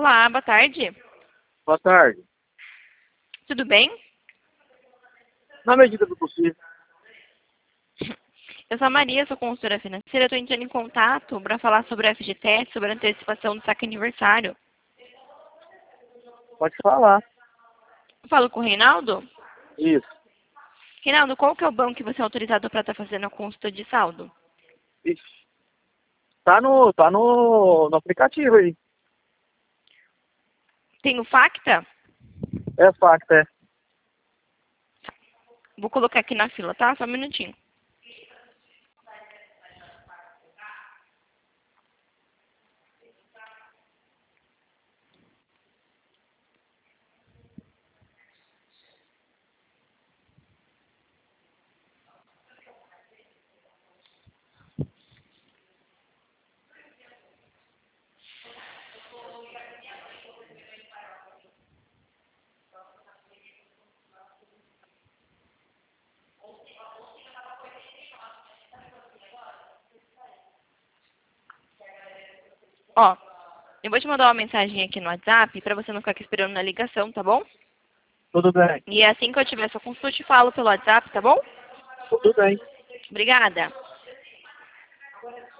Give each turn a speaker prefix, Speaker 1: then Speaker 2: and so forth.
Speaker 1: Olá, boa tarde.
Speaker 2: Boa tarde.
Speaker 1: Tudo bem?
Speaker 2: Na medida do possível.
Speaker 1: Eu sou a Maria, sou consultora financeira. Estou entrando em contato para falar sobre o FGTS, sobre a antecipação do saque aniversário.
Speaker 2: Pode falar.
Speaker 1: Eu falo com o Reinaldo?
Speaker 2: Isso.
Speaker 1: Reinaldo, qual que é o banco que você é autorizado para estar fazendo a consulta de saldo?
Speaker 2: Ixi. Tá no aplicativo aí.
Speaker 1: Tem o Facta?
Speaker 2: É facto, é.
Speaker 1: Vou colocar aqui na fila, tá? Só um minutinho. Ó, eu vou te mandar uma mensagem aqui no WhatsApp para você não ficar aqui esperando na ligação, tá bom?
Speaker 2: Tudo bem.
Speaker 1: E assim que eu tiver sua consulta, eu te falo pelo WhatsApp, tá bom?
Speaker 2: Tudo bem.
Speaker 1: Obrigada.